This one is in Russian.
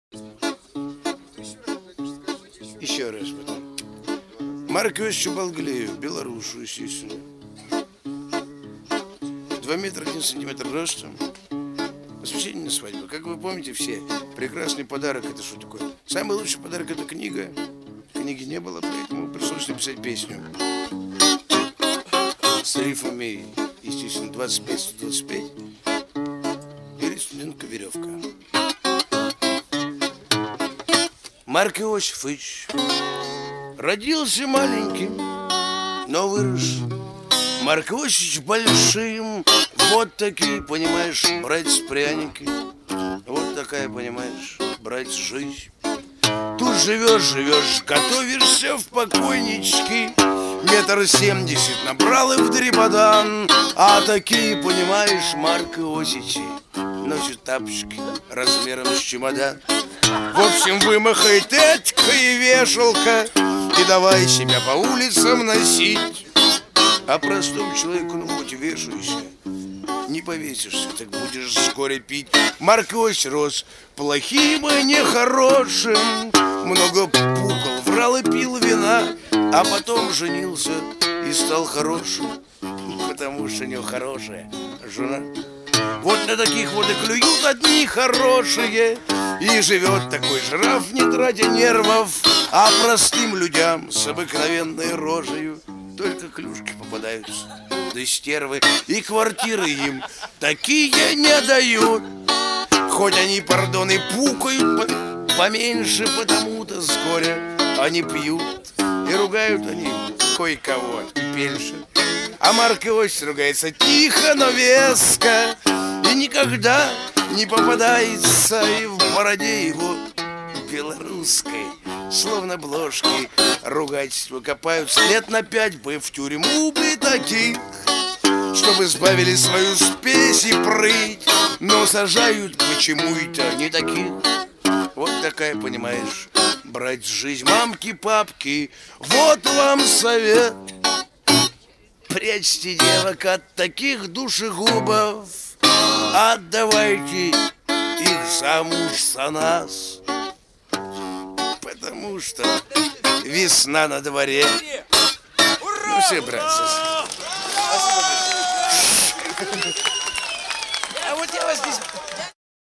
Еще раз потом. Марку Иосифовичу Балгалею, белорушу, естественно. 2 метра 1 сантиметр ростом. Посвящение на свадьбу. Как вы помните все, прекрасный подарок — это что такое? Самый лучший подарок — это книга. Книги не было, поэтому пришлось написать песню. С рифмами, естественно, 25-125. Или студентка-веревка. Марк Иосифович родился маленьким, но вырос Марк Иосифович большим. Вот такие, понимаешь, братья-пряники. Вот такая, понимаешь, братья, жизнь. Тут живешь, готовишься в покойнички. 1,70 м набрал и в дребодан. А такие, понимаешь, Марк Иосифович носит тапочки размером с чемодан. В общем, вымахай тетка и вешалка, и давай себя по улицам носить. А простому человеку, ну хоть и вешайся, не повесишься, так будешь вскоре пить. Марк Иосифович рос плохим и нехорошим, много пукал, врал и пил вина, а потом женился и стал хорошим, потому что у него хорошая жена. Вот на таких вот и клюют одни хорошие, и живет такой жираф, не тратя нервов, а простым людям с обыкновенной рожею только клюшки попадаются, да стервы, и квартиры им такие не дают. Хоть они, пардон, и пукают поменьше, потому-то с горя они пьют. И ругают они кое-кого, и пельши. А Марк Иосифович ругается тихо, но веско, и никогда не попадается, и в бороде его белорусской, словно бложки, ругательства копаются. Лет на 5 бы в тюрьму бы таких, чтобы избавили свою спесь и прыть. Но сажают почему-то не таких. Вот такая, понимаешь, брать жизнь. Мамки, папки, вот вам совет. Прячьте девок от таких душегубов, отдавайте их замуж за нас, потому что весна на дворе. Ну все, братцы.